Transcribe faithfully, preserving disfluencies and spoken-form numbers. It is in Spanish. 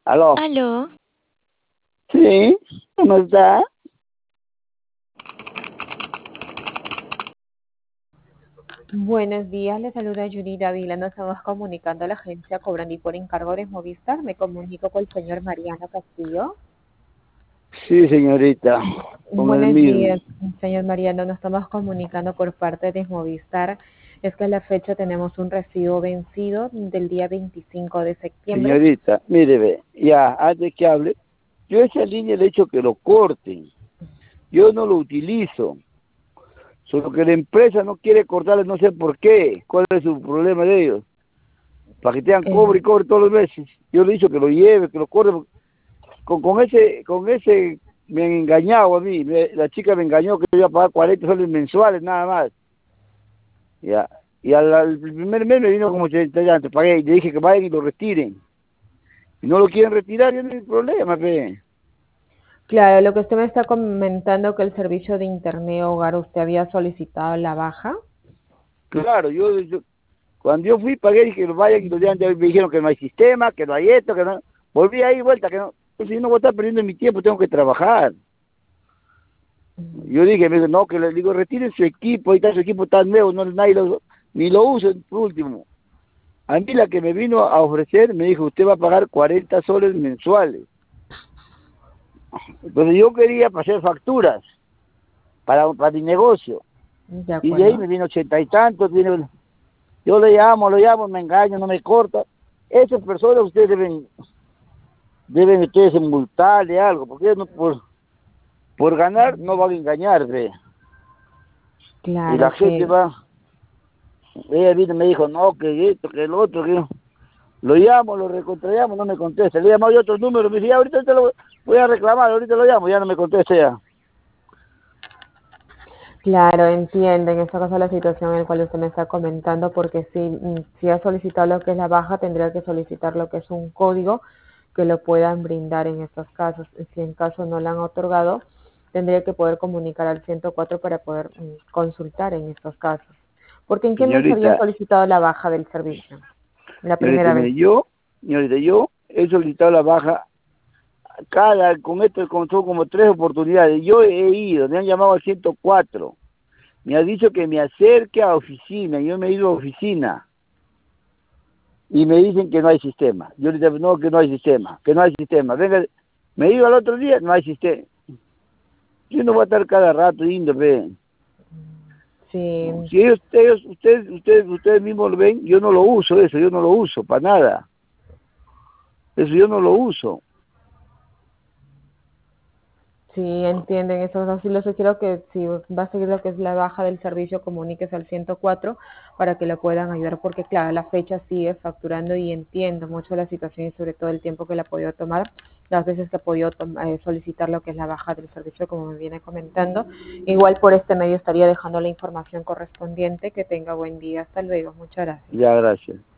Aló. Aló, Sí, ¿cómo está? Buenos días, le saluda Yuri Dávila. Nos estamos comunicando a la agencia Cobrandi por encargo de Movistar. Me comunico con el señor Mariano Castillo. Sí, señorita, con el Buenos mismo. días, señor Mariano. Nos estamos comunicando por parte de Movistar. Es que a la fecha tenemos un recibo vencido del día veinticinco de septiembre. Señorita, mire, ve, ya, antes que hable, yo esa línea le he hecho que lo corten. Yo no lo utilizo. Solo que la empresa no quiere cortarle, no sé por qué. ¿Cuál es su problema de ellos? Para que tengan Eh, cobre y cobre todos los meses. Yo le he dicho que lo lleve, que lo corte. Con, con ese, con ese me han engañado a mí. Me- la chica me engañó que yo iba a pagar cuarenta soles mensuales, nada más. Ya. Y al, al primer mes me vino como ochenta y antes, pagué y le dije que vayan y lo retiren. Si no lo quieren retirar, yo no hay problema, pe. claro, lo que usted me está comentando que el servicio de Internet Hogar usted había solicitado la baja. Claro, yo, yo- cuando yo fui, pagué y que lo vayan y lo dejan, ya me dijeron que no hay sistema, que no hay esto, que no. Volví ahí vuelta, que no. Pues si no voy a estar perdiendo mi tiempo, tengo que trabajar. Yo dije, me dijo, no, que le digo, retiren su equipo, ahí está su equipo tan nuevo, no, nadie lo, ni lo usa, por último. A mí la que me vino a ofrecer me dijo, usted va a pagar cuarenta soles mensuales. Entonces yo quería hacer facturas para, para mi negocio. De Y de ahí acuerdo. me vino ochenta y tantos. Viene, yo le llamo, lo llamo, me engaño, no me corta. Esas personas ustedes deben, deben ustedes multarle algo, porque ellos no, por, por ganar no van a engañar, ve. Y la Claro, gente sí. va, ella vino y me dijo, no, que esto, que el otro, que lo llamo, lo recontrallamo, no me contesta. Le he llamado yo otro número, me dice, ya, ahorita te lo voy a reclamar, ahorita lo llamo, ya no me contesta ya. Claro, entiendo en esta caso la situación en la cual usted me está comentando, porque si, mm, si ha solicitado lo que es la baja, tendría que solicitar lo que es un código que lo puedan brindar en estos casos. Si en caso no le han otorgado, tendría que poder comunicar al ciento cuatro para poder mm, consultar en estos casos. Porque ¿en qué mes había Señorita, solicitado la baja del servicio? La señorita, primera vez. mire, yo, señorita, yo he solicitado la baja cada, con esto con, son como tres oportunidades. Yo he ido, me han llamado al ciento cuatro. Me ha dicho que me acerque a oficina, yo me he ido a oficina y me dicen que no hay sistema. Yo le digo, no, que no hay sistema, que no hay sistema. Venga, me he ido al otro día, no hay sistema. Yo no voy a estar cada rato yendo, ve. Sí, No, si ellos, ellos, ustedes, ustedes, ustedes mismos lo ven, yo no lo uso eso, yo no lo uso, para nada. Eso yo no lo uso. sí, entienden eso. No, sí les sugiero que si va a seguir lo que es la baja del servicio, comuníquese al ciento cuatro para que le puedan ayudar, porque claro, la fecha sigue facturando y entiendo mucho la situación y sobre todo el tiempo que le ha podido tomar, las veces que ha podido tom- eh, solicitar lo que es la baja del servicio, como me viene comentando. Igual por este medio estaría dejando la información correspondiente. Que tenga buen día. Hasta luego. Muchas gracias. Ya, gracias.